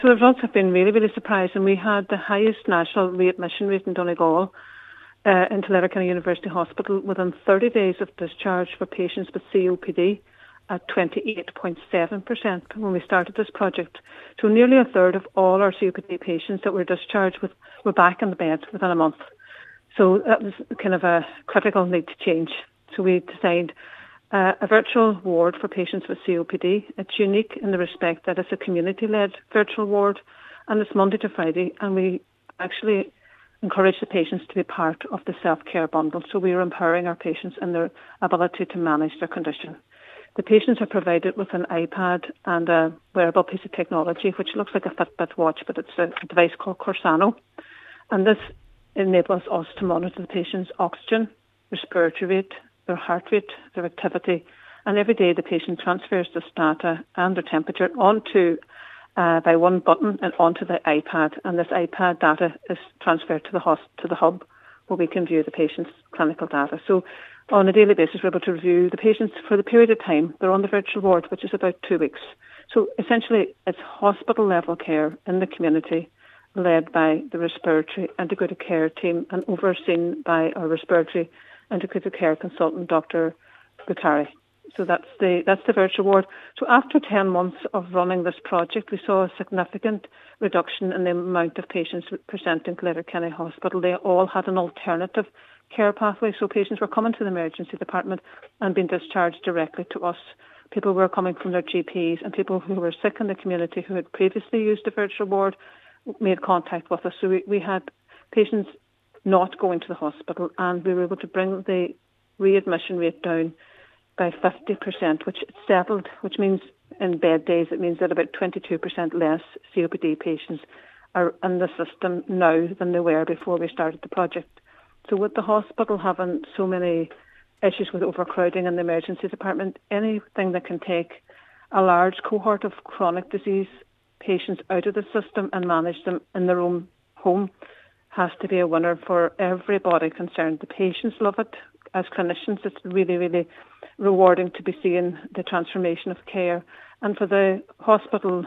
So the results have been really, really surprising. We had the highest national readmission rate in Donegal into Letterkenny University Hospital within 30 days of discharge for patients with COPD at 28.7% when we started this project. So nearly a third of all our COPD patients that were discharged were back in the bed within a month. So that was kind of a critical need to change. So we designed a virtual ward for patients with COPD. It's unique in the respect that it's a community-led virtual ward, and it's Monday to Friday, and we actually encourage the patients to be part of the self-care bundle. So we are empowering our patients in their ability to manage their condition. The patients are provided with an iPad and a wearable piece of technology, which looks like a Fitbit watch, but it's a device called Corsano. And this enables us to monitor the patient's oxygen, respiratory rate, their heart rate, their activity, and every day the patient transfers this data and their temperature onto by one button and onto the iPad, and this iPad data is transferred to the hub where we can view the patient's clinical data. So on a daily basis, we're able to review the patients for the period of time they're on the virtual ward, which is about 2 weeks. So essentially, it's hospital-level care in the community led by the respiratory integrated care team and overseen by our respiratory integrated care consultant, Dr. Bukari. So that's the virtual ward. So after 10 months of running this project, we saw a significant reduction in the amount of patients presenting to Letterkenny Hospital. They all had an alternative care pathway. So patients were coming to the emergency department and being discharged directly to us. People were coming from their GPs, and people who were sick in the community who had previously used the virtual ward made contact with us. So we had patients not going to the hospital, and we were able to bring the readmission rate down by 50%, which it's settled, which means in bed days, it means that about 22% less COPD patients are in the system now than they were before we started the project. So with the hospital having so many issues with overcrowding in the emergency department, anything that can take a large cohort of chronic disease patients out of the system and manage them in their own home has to be a winner for everybody concerned. The patients love it. As clinicians, it's really, really rewarding to be seeing the transformation of care. And for the hospital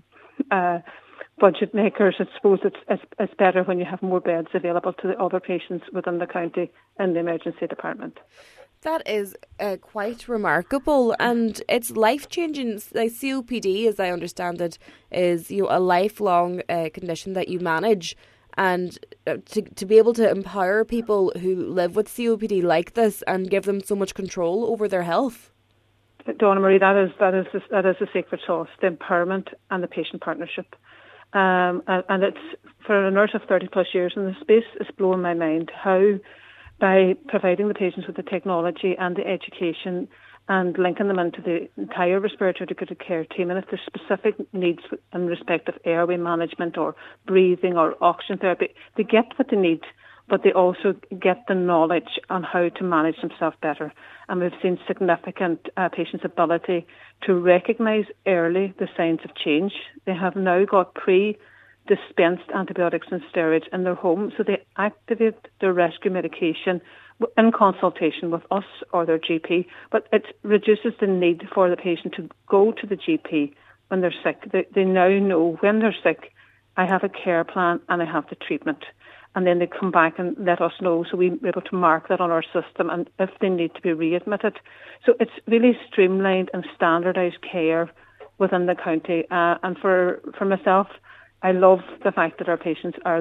budget makers, I suppose it's better when you have more beds available to the other patients within the county in the emergency department. That is quite remarkable, and it's life-changing. Like COPD, as I understand it, is a lifelong condition that you manage. And to be able to empower people who live with COPD like this and give them so much control over their health. Donna Marie, that is the secret sauce, the empowerment and the patient partnership. And it's, for a nurse of 30 plus years in this space, it's blowing my mind how, by providing the patients with the technology and the education and linking them into the entire respiratory integrated care team, and if there's specific needs in respect of airway management or breathing or oxygen therapy, they get what they need, but they also get the knowledge on how to manage themselves better. And we've seen significant patients' ability to recognise early the signs of change. They have now got pre-dispensed antibiotics and steroids in their home, so they activate their rescue medication in consultation with us or their GP, but it reduces the need for the patient to go to the GP when they're sick. They now know when they're sick, I have a care plan and I have the treatment. And then they come back and let us know, so we're able to mark that on our system and if they need to be readmitted. So it's really streamlined and standardised care within the county. And for myself, I love the fact that our patients are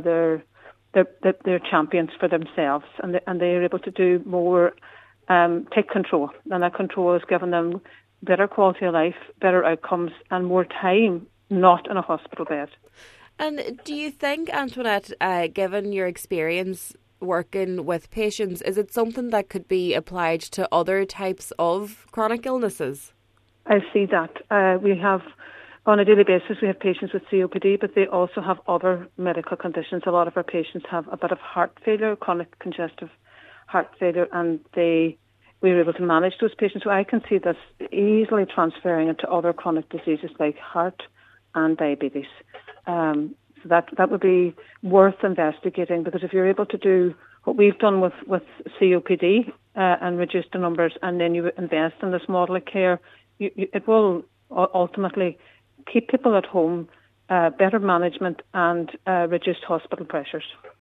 they're champions for themselves, and they're able to do more, take control, and that control has given them better quality of life, better outcomes, and more time not in a hospital bed. And do you think, Antoinette, given your experience working with patients, is it something that could be applied to other types of chronic illnesses? I see that. We have, on a daily basis, we have patients with COPD, but they also have other medical conditions. A lot of our patients have a bit of heart failure, chronic congestive heart failure, and we were able to manage those patients. So I can see this easily transferring into other chronic diseases like heart and diabetes. So that would be worth investigating, because if you're able to do what we've done with COPD and reduce the numbers, and then you invest in this model of care, it will ultimately keep people at home better management and reduced hospital pressures.